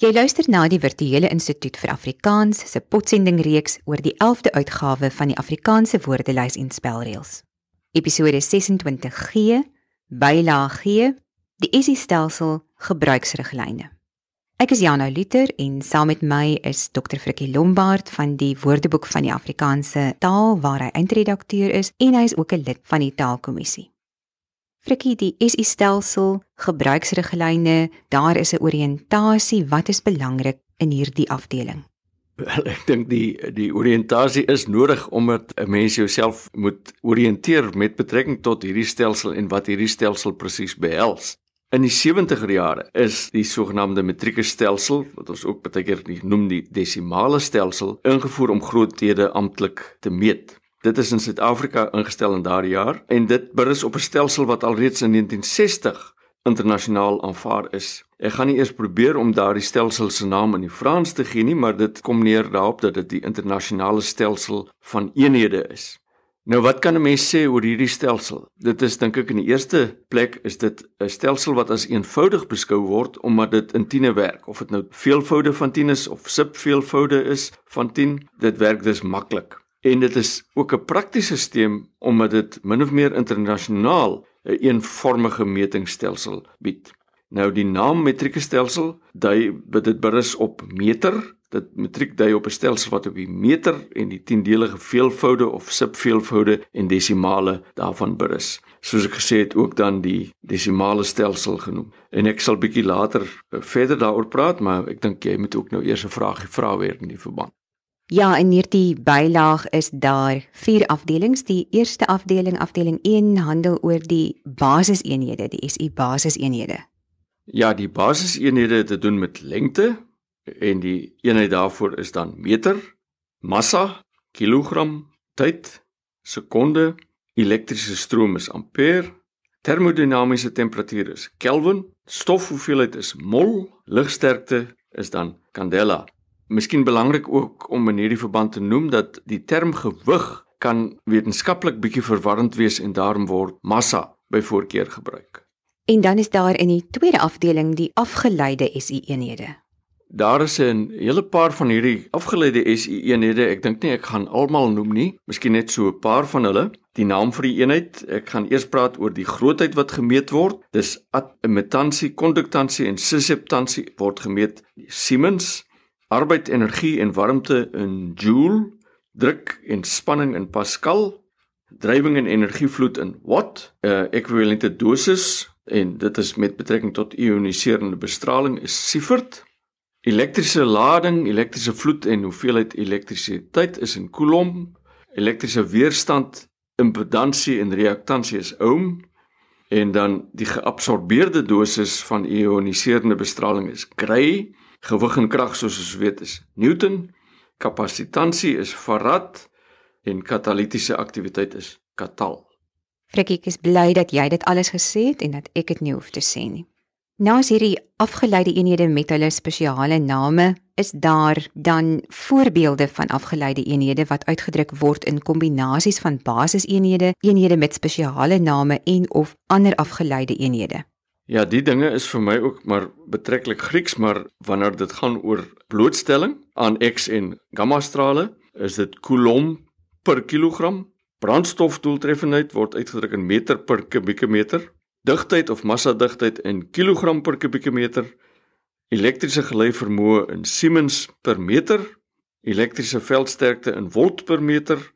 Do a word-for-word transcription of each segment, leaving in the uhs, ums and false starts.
Jy luister na die Virtuele Instituut vir Afrikaans se potsendingreeks oor die elfde uitgawe van die Afrikaanse woordelys en spelreëls. Episode sesentwintig G, Bylaag G, die S I-stelsel gebruiksriglyne. Ek is Jana Luther en saam met my is dokter Frikkie Lombard van die Woordeboek van die Afrikaanse taal waar hy eindredakteur is en hy is ook 'n lid van die Taalkommissie. Frikkie, die S I-stelsel, gebruiksriglyne, daar is 'n oriëntasie, wat is belangrik in hierdie afdeling? Wel, ek dink die die oriëntasie is nodig omdat 'n mens jouself moet oriënteer met betrekking tot hierdie stelsel en wat hierdie stelsel presies behels. In die sewentiger jare is die sogenaamde metrieke stelsel, wat ons ook baie keer noem die desimale stelsel, ingevoer om groothede amptelik te meet. Dit is in Suid-Afrika ingestel in daardie jaar en dit berus op 'n stelsel wat alreeds in negentien sestig internasionaal aanvaar is. Ek gaan nie eers probeer om daardie stelsel se naam in die Frans te gee nie, maar dit kom neer daarop dat dit die internasionale stelsel van eenhede is. Nou wat kan 'n mens sê oor hierdie stelsel? Dit is dink ek in die eerste plek is dit 'n stelsel wat as eenvoudig beskou word omdat dit in tiene werk, of dit nou veelvoude van tien is of subveelvoude is van tien, dit werk dus maklik. En dit is ook 'n praktiese stelsel omdat dit min of meer internasionaal 'n eenvormige metingstelsel bied. Nou die naam metrieke stelsel dui dit berus op meter. Dit metriek dui op 'n stelsel wat op die meter en die tiendelige veelvoude of subveelvoude en desimale daarvan berus. Soos ek gesê het, ook dan die desimale stelsel genoem. En ek sal bietjie later verder daaroor praat, maar ek dink jy moet ook nou eers 'n vraagie vra weer in die verband. Ja, in hierdie bylaag is daar vier afdelings. Die eerste afdeling, afdeling een, handel oor die basiseenhede, die S I basiseenhede. Ja, die basiseenhede het te doen met lengte en die eenheid daarvoor is dan meter, massa, kilogram, tyd, sekonde, elektriese stroom is ampere, termodinamiese temperatuur is Kelvin, stofhoeveelheid is mol, ligsterkte is dan candela. Miskien belangrik ook om in hierdie verband te noem dat die term gewig kan wetenskaplik bietjie verwarrend wees en daarom word massa by voorkeur gebruik. En dan is daar in die tweede afdeling die afgeleide S I-eenhede. Daar is 'n hele paar van hierdie afgeleide S I-eenhede, ek dink nie ek gaan almal noem nie, miskien net so 'n paar van hulle. Die naam vir die eenheid, ek gaan eers praat oor die grootheid wat gemeet word. Dis admittansie, konduktansie en susceptansie word gemeet in Siemens. Arbeid, energie en warmte in joule, druk en spanning in pascal, drywing en energievloed in watt, uh, ekwivalente dosis, en dit is met betrekking tot ioniserende bestraling, is sievert, elektriese lading, elektriese vloed en hoeveelheid elektrisiteit is in coulomb, elektriese weerstand, impedansie en reaktansie is ohm, en dan die geabsorbeerde dosis van ioniserende bestraling is Gray, gewig en krag soos ons weet is Newton, kapasitansie is farad en katalitiese aktiwiteit is katal. Frikkie, ek is bly dat jy dit alles gesê het en dat ek dit nie hoef te sê nie. Nou as hierdie afgeleide eenhede met hulle spesiale name, is daar dan voorbeelde van afgeleide eenhede wat uitgedruk word in kombinasies van basiseenhede, eenhede met spesiale name en of ander afgeleide eenhede. Ja, die dinge is vir my ook maar betreklik Grieks, maar wanneer dit gaan oor blootstelling aan X en gamma strale, is dit coulomb per kilogram. Brandstofdoeltreffendheid word uitgedruk in meter per kubieke meter. Digtheid of massadigtheid in kilogram per kubieke meter. Elektriese geleivermoë in Siemens per meter. Elektriese veldsterkte in volt per meter.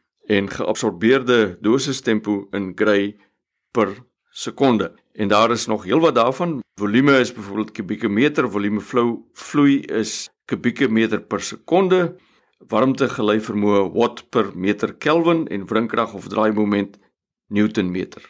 En geabsorbeerde dosistempo in Gray per sekonde. En daar is nog heel wat daarvan. Volume is byvoorbeeld kubieke meter, volume vloei is kubieke meter per sekonde, warmte geleivermoë watt per meter Kelvin en wringkrag of draaimoment newtonmeter.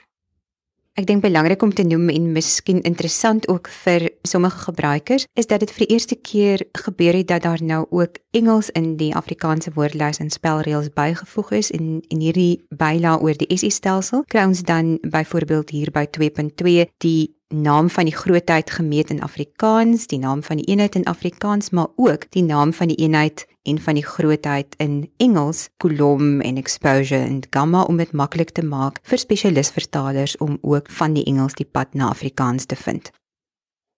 Ek dink belangrik om te noem en miskien interessant ook vir sommige gebruikers, is dat dit vir die eerste keer gebeur het dat daar nou ook Engels in die Afrikaanse woordelys en spelreëls bygevoeg is en in hierdie bylaag oor die S I-stelsel kry ons dan byvoorbeeld hier by twee punt twee die naam van die grootheid gemeet in Afrikaans, die naam van die eenheid in Afrikaans, maar ook die naam van die eenheid en van die grootheid in Engels, coulomb en exposure en gamma, om dit maklik te maak vir spesialistvertalers om ook van die Engels die pad na Afrikaans te vind.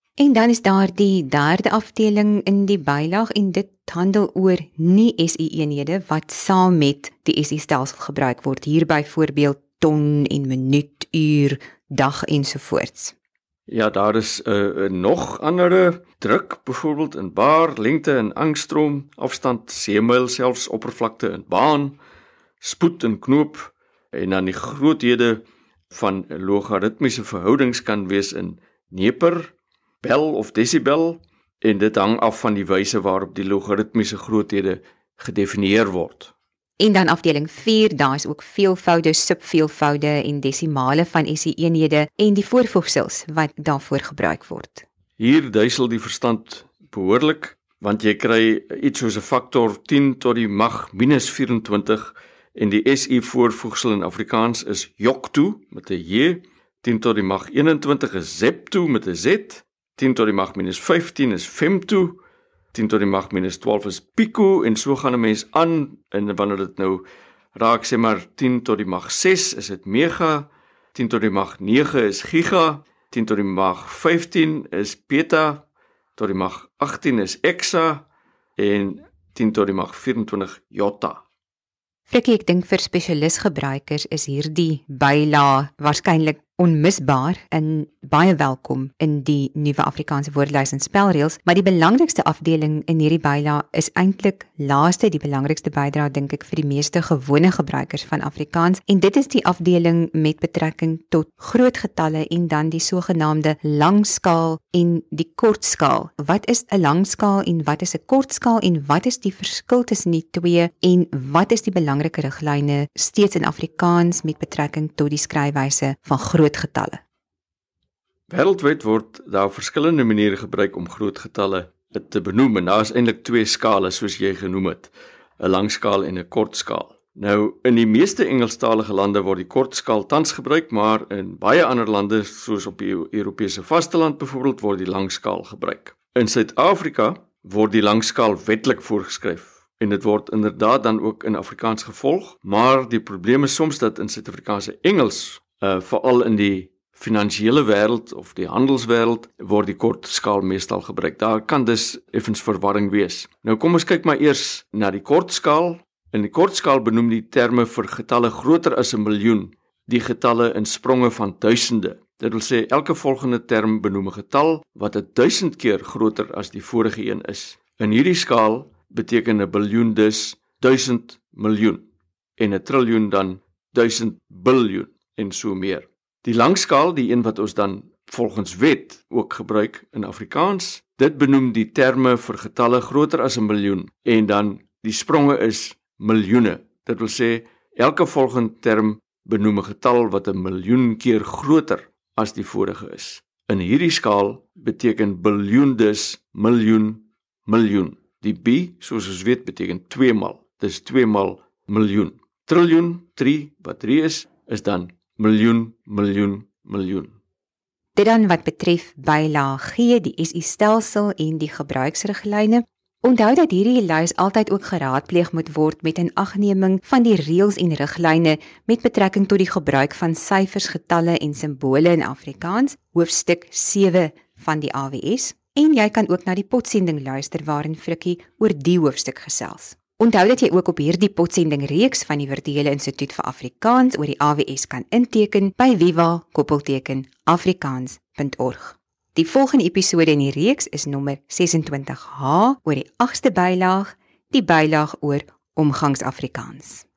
En dan is daar die derde afdeling in die bylaag en dit handel oor nie S I-eenhede wat saam met die S I-stelsel gebruik word. Hier byvoorbeeld ton en minuut, uur, dag ensovoorts. Ja, daar is uh, nog andere druk, byvoorbeeld in bar, lengte in angstrom, afstand, seemyl, selfs oppervlakte in baan, spoed in knoop, en dan die groothede van logaritmiese verhoudings kan wees in neper, bel of desibel, en dit hang af van die wyse waarop die logaritmiese groothede gedefinieer word. En dan afdeling vier, daar is ook veelvoude, subveelvoude en desimale van S I-eenhede en die voorvoegsels wat daarvoor gebruik word. Hier duisel die verstand behoorlik, want jy kry iets soos 'n faktor tien tot die mag minus vyf-en-twintig en die S I voorvoegsel in Afrikaans is joktu met 'n J, tien tot die mag eenentwintig is zeptu met 'n Z, tien tot die mag minus vyftien is femtu, tien tot die mag minus twaalf is pico, en so gaan 'n mens aan, en wanneer dit nou raak, sê maar tien tot die mag ses is dit mega, tien tot die mag nege is giga, tien tot die mag vyftien is peta, tot die mag agttien is exa, en tien tot die mag vyf-en-twintig jota. Frikkie, ek dink vir spesialisgebruikers is hierdie bylaag waarskynlik onmisbaar en baie welkom in die nuwe Afrikaanse woordelys en spelreëls, maar die belangrikste afdeling in hierdie bylaag is eintlik laaste die belangrikste bydra dink ek vir die meeste gewone gebruikers van Afrikaans, en dit is die afdeling met betrekking tot groot getalle en dan die sogenaamde langskaal en die kortskaal. Wat is 'n langskaal en wat is 'n kortskaal en wat is die verskil tussen die twee en wat is die belangrike riglyne steeds in Afrikaans met betrekking tot die skryfwyse van groot getalle? Wêreldwyd word daar verskillende maniere gebruik om groot getalle te benoem, en daar is eintlik twee skale soos jy genoem het, 'n langskaal en 'n kortskaal. Nou, in die meeste Engelstalige lande word die kortskaal tans gebruik, maar in baie ander lande, soos op die Europese vasteland byvoorbeeld, word die langskaal gebruik. In Suid-Afrika word die langskaal wetlik voorgeskryf, en dit word inderdaad dan ook in Afrikaans gevolg, maar die probleem is soms dat in Suid-Afrikaanse Engels, uh, veral in die finansiële wêreld of die handelswêreld, word die kort skaal meestal gebruik. Daar kan dus effens verwarring wees. Nou kom ons kyk maar eers na die kort skaal. In die kort skaal benoem die terme vir getalle groter as 'n miljoen, die getalle in spronge van duisende. Dit wil sê elke volgende term benoem 'n getal wat 'n duisend keer groter as die vorige een is. In hierdie skaal beteken 'n biljoen dus duisend miljoen en 'n triljoen dan duisend biljoen en so meer. Die langskaal, die een wat ons dan volgens wet ook gebruik in Afrikaans, dit benoem die terme vir getalle groter as 'n miljoen en dan die spronge is miljoene. Dit wil sê elke volgende term benoem 'n getal wat 'n miljoen keer groter as die vorige is. In hierdie skaal beteken biljoen dus miljoen miljoen. Die B, soos ons weet, beteken twee maal. Dis twee maal miljoen. Triljoen, drie, wat drie is, is dan miljoen, miljoen, miljoen. Dit dan wat betref bylaag G, die S I-stelsel en die gebruiksriglyne. Onthou dat hierdie lys altyd ook geraadpleeg moet word met inagneming van die reëls en riglyne met betrekking tot die gebruik van syfers, getalle en simbole in Afrikaans, hoofstuk sewe van die A W S, en jy kan ook na die potsending luister waarin Frikkie oor die hoofstuk gesels. Onthou dat jy ook op hierdie potsending reeks van die Virtuele Instituut vir Afrikaans oor die A W S kan inteken by viva koppelteken afrikaans punt org. Die volgende episode in die reeks is nommer sesentwintig H oor die agste bylaag, die bylaag oor omgangsafrikaans.